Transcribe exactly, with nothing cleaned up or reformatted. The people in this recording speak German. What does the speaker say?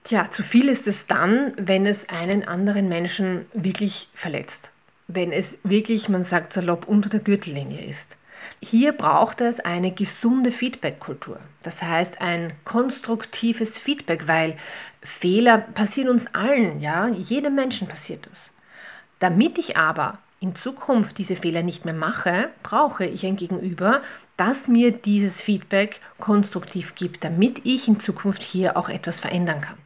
Tja, zu viel ist es dann, wenn es einen anderen Menschen wirklich verletzt. Wenn es wirklich, man sagt salopp, unter der Gürtellinie ist. Hier braucht es eine gesunde Feedback-Kultur. Das heißt ein konstruktives Feedback, weil Fehler passieren uns allen, ja, jedem Menschen passiert das. Damit ich aber in Zukunft diese Fehler nicht mehr mache, brauche ich ein Gegenüber, das mir dieses Feedback konstruktiv gibt, damit ich in Zukunft hier auch etwas verändern kann.